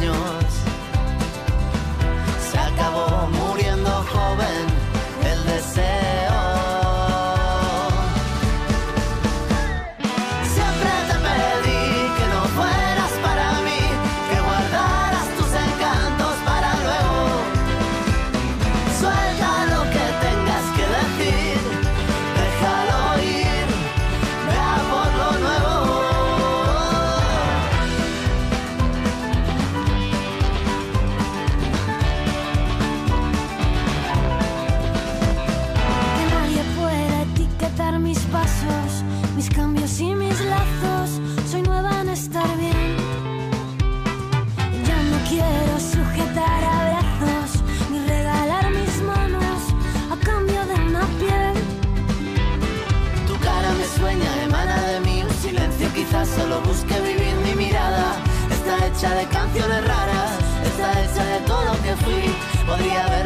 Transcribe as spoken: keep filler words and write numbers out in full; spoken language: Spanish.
años. Se acabó muriendo joven el deseo. Siempre te pedí que no fueras para mí, que guardaras tus encantos para luego. Suelta lo que tengas que decir, déjalo ir, vea por lo nuevo. Que nadie pueda etiquetar mis pasos, mis cambios y mis lazos. Soy nueva en estar bien. Ya no quiero sujetar abrazos ni regalar mis manos a cambio de una piel. Tu cara me sueña, emana de mí un silencio, quizás solo busque vivir. Mi mirada está hecha de canciones raras, está hecha de todo lo que fui. Podría haber